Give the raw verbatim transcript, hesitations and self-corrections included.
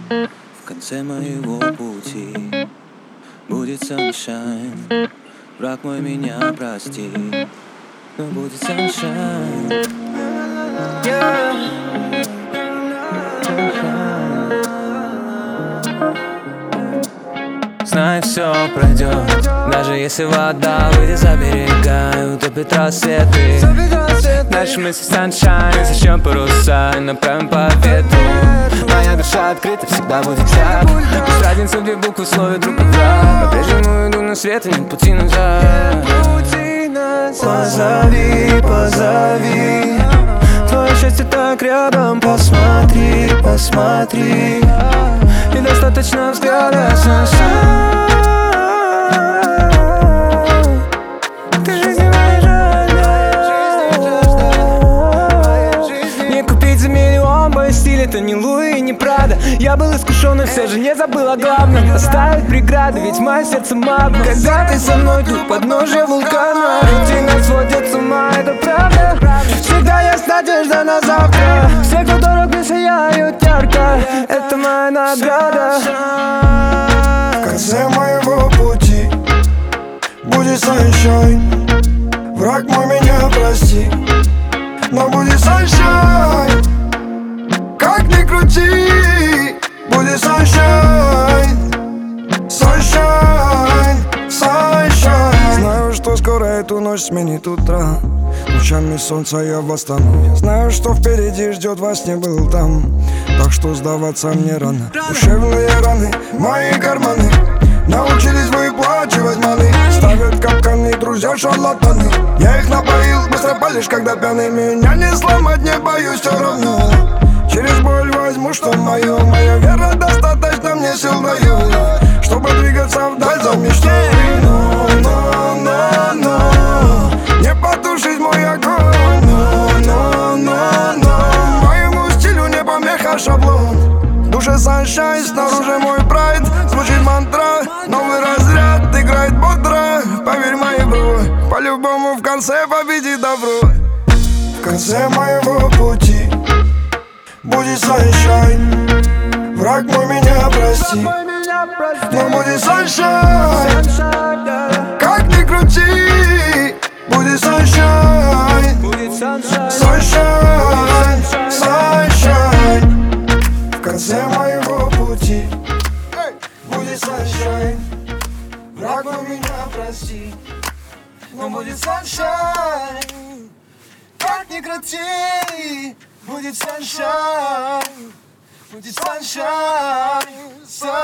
В конце моего пути будет sunshine. Враг мой, меня прости, но будет sunshine. Yeah. Знай, все пройдет, даже если вода выйдет за берега и утопит рассветы. Наши мысли sunshine, зачем паруса и направим по ветру. Моя душа открыта, всегда будет так. Пусть разница в две буквы слове друг друга. По-прежнему иду на свет и нет пути назад. Позови, позови, твое счастье так рядом. Посмотри, посмотри, и достаточно взгляда sunshine. Ты жизни моей жажда. Не купить за миллион, мой стиль это не Луи и не Прада. Я был искушен, но все же не забыл о главном. Оставить преграды, ведь мое сердце магма. Когда ты со мной, тут подножие вулкана. Рутина сводит с ума, это правда. Всегда есть надежда на завтра. Все, кто дорог, мне сияют ярко. Это моя награда. В конце моего пути будет sunshine. Враг мой, меня прости, но будет sunshine. Как ни крути, будет sunshine. Sunshine, sunshine. Знаю, что скоро эту ночь сменит утро. Лучами солнца я восстану. Знаю, что впереди ждет, во сне был там. Так что сдаваться мне рано. Душевные раны, мои карманы научились выплачивать маны. Ставят капканы, друзья шарлатаны. Я их напоил, быстро палишь, когда пьяный. Меня не сломать, не боюсь все равно. Через боль возьму, что мое. Моя вера достаточно мне сил дает, чтобы двигаться вдаль за мечтой. Но, но, но, но не потушить мой огонь. Но, но, но, но моему стилю не помеха шаблон. В душе sunshine, снаружи мой прайд. Звучит мантра, новый разряд играет бодро. Поверь, мои бро, по-любому в конце победит добро. В конце моего пути будет sunshine. Враг мой, меня прости, но будет sunshine. Как ни крути, будет sunshine. Sunshine, sunshine. В конце моего пути будет sunshine. Враг мой, меня прости, но будет sunshine. Как ни крути, будет sunshine. Будет sunshine, sunshine.